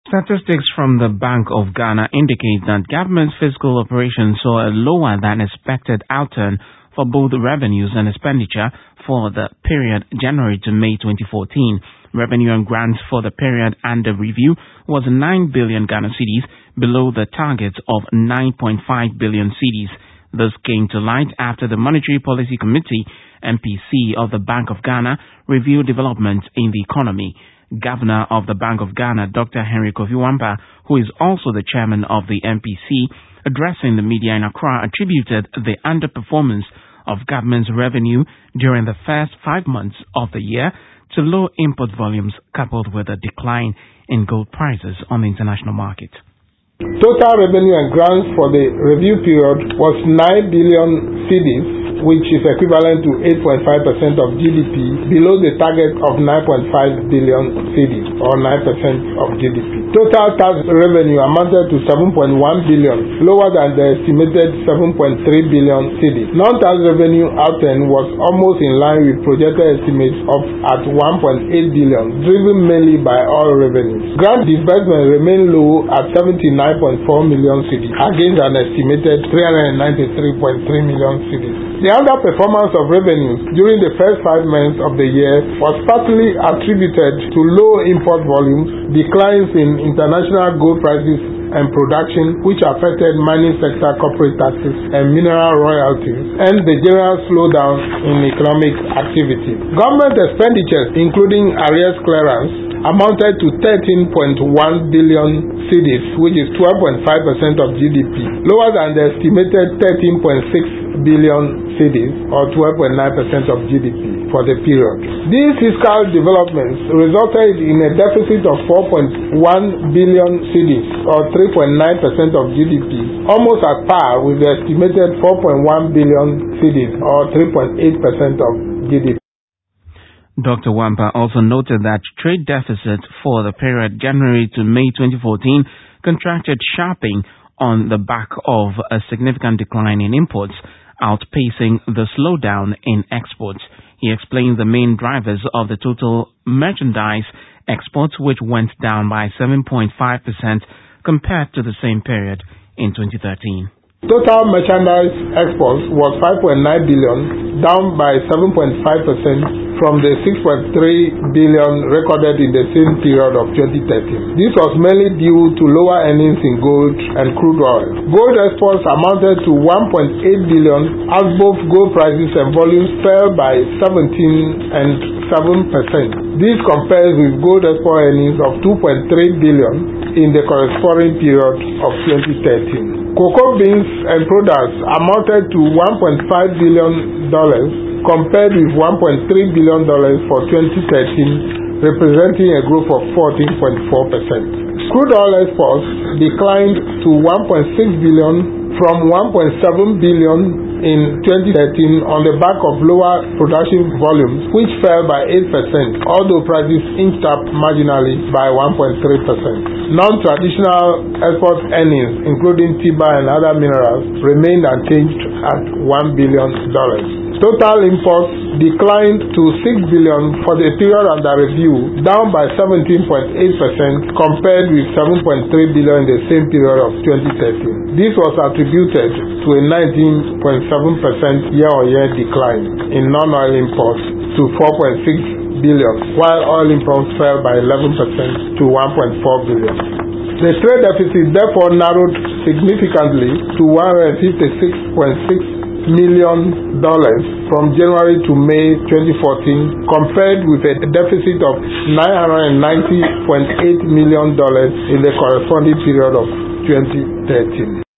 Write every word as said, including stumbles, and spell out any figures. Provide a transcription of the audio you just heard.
Statistics from the Bank of Ghana indicate that government's fiscal operations saw a lower than expected outturn for both revenues and expenditure for the period January to May twenty fourteen. Revenue and grants for the period under review was nine billion Ghana cedis, below the target of nine point five billion cedis. This came to light after the Monetary Policy Committee, M P C, of the Bank of Ghana reviewed developments in the economy. Governor of the Bank of Ghana, Doctor Henry Kofi Wampa, who is also the chairman of the M P C, addressing the media in Accra, attributed the underperformance of government's revenue during the first five months of the year to low import volumes coupled with a decline in gold prices on the international market. Total revenue and grants for the review period was nine billion cedis, which is equivalent to eight point five percent of G D P, below the target of nine point five billion cedis, or nine percent of G D P. Total tax revenue amounted to seven point one billion, lower than the estimated seven point three billion cedis. Non-tax revenue outturn was almost in line with projected estimates of at one point eight billion, driven mainly by oil revenues. Grant disbursement remained low at seventy-nine point four million cedis against an estimated three hundred ninety-three point three million cedis. The underperformance of revenues during the first five months of the year was partly attributed to low import volumes, declines in international gold prices and production, which affected mining sector corporate taxes and mineral royalties, and the general slowdown in economic activity. Government expenditures, including arrears clearance, amounted to thirteen point one billion cedis, which is twelve point five percent of G D P, lower than the estimated thirteen point six billion cedis, or twelve point nine percent of G D P for the period. These fiscal developments resulted in a deficit of four point one billion cedis, or three point nine percent of G D P, almost at par with the estimated four point one billion cedis, or three point eight percent of G D P. Doctor Wampa also noted that trade deficit for the period January to May twenty fourteen contracted sharply on the back of a significant decline in imports, outpacing the slowdown in exports. He explained the main drivers of the total merchandise exports, which went down by seven point five percent compared to the same period in twenty thirteen. Total merchandise exports was five point nine billion, down by seven point five percent from the six point three billion recorded in the same period of twenty thirteen. This was mainly due to lower earnings in gold and crude oil. Gold exports amounted to one point eight billion, as both gold prices and volumes fell by seventeen and seven percent. This compares with gold export earnings of two point three billion in the corresponding period of twenty thirteen. Cocoa beans and products amounted to one point five billion dollars compared with one point three billion dollars for twenty thirteen, representing a growth of fourteen point four percent. Crude oil exports declined to one point six billion from one point seven billion in twenty thirteen on the back of lower production volumes, which fell by eight percent, although prices inched up marginally by one point three percent. Non-traditional export earnings, including timber and other minerals, remained unchanged at one billion dollars. Total imports declined to six billion dollars for the period under review, down by seventeen point eight percent compared with seven point three billion dollars in the same period of twenty thirteen. This was attributed to a nineteen point seven percent year-on-year decline in non-oil imports to four point six billion dollars, while oil imports fell by eleven percent to one point four billion dollars. The trade deficit therefore narrowed significantly to one hundred fifty-six point six million dollars from January to May twenty fourteen, compared with a deficit of nine hundred ninety point eight million dollars in the corresponding period of twenty thirteen.